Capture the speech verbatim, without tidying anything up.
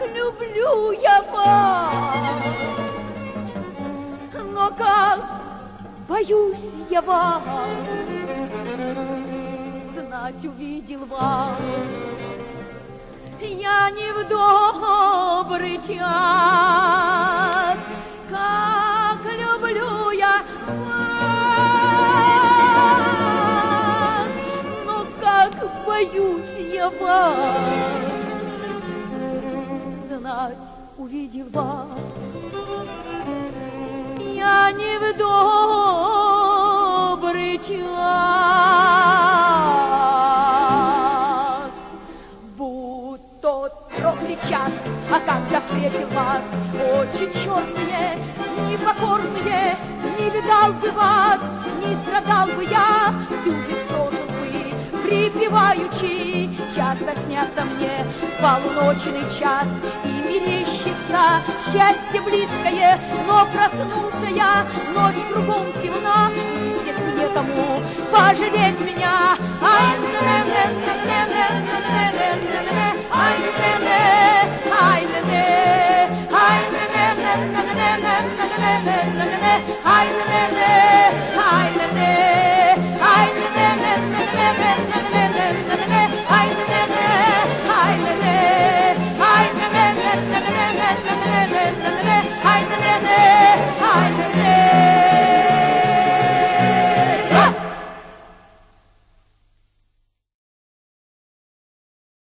люблю я вас, но как боюсь я вас, знать увидел вас я не в добрый час, как люблю я вас, но как боюсь я вас, знать увидел вас я не в добрый час. Будь тот проклят час, а когда встретил вас, очи черные, непокорные, не видал бы вас, не страдал бы я, всю жизнь прожил бы, припеваючи. Часто снятся мне полуночный час, и мерещится счастье близкое, но проснулся я, ночь кругом темна, и здесь некому пожалеть меня. Ай,